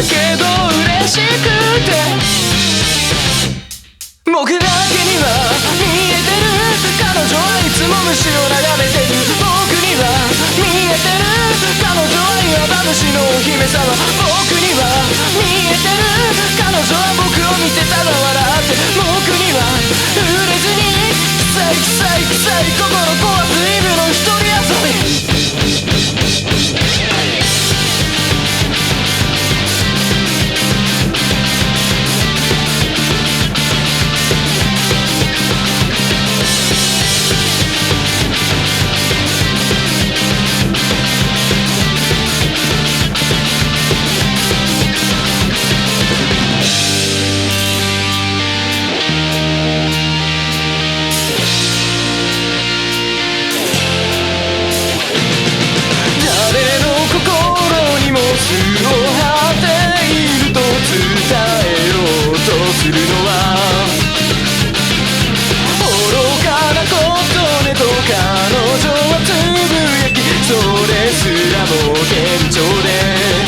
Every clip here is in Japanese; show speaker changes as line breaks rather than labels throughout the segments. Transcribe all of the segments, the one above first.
けど嬉しくて僕だけには見えてる彼女はいつも虫を眺めてる僕には見えてる彼女は岩話のお姫様僕には見えてる彼女は僕を見てただ笑って僕には触れずに臭い臭い臭い心壊すイブの一人遊びを張っていると伝えようとするのは愚かなことねと彼女はつぶやきそれすらも幻聴で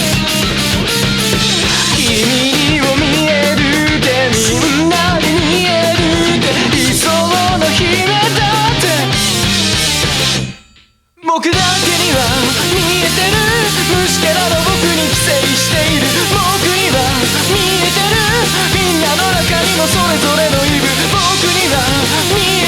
君にも見えるってみんなに見えるって理想の姫だって僕だけには見えてる虫けらの僕に寄生している僕には見えてるみんなの中にもそれぞれのイブ僕には見え